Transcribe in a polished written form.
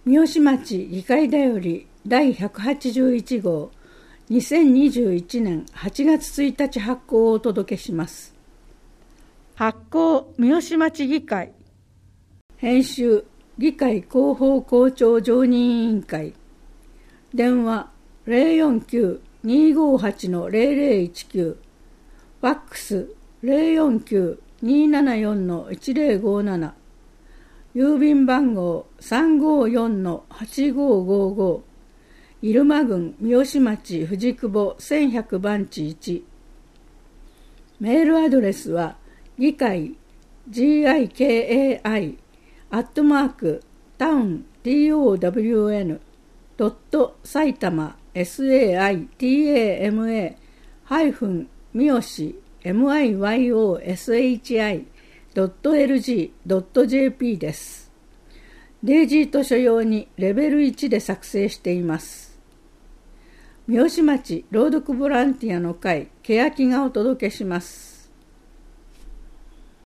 三好町議会だより第181号2021年8月1日発行をお届けします。発行三好町議会、編集議会広報校長常任委員会、電話 049-258-0019、ファックス 049-274-1057、郵便番号 354-8555、入間郡三好町藤久保1100番地1。メールアドレスは議会 gikai.saitama.miyoshi.lg.jp です。デイジー図書用にレベル1で作成しています。三好町朗読ボランティアの会、けやきがお届けします。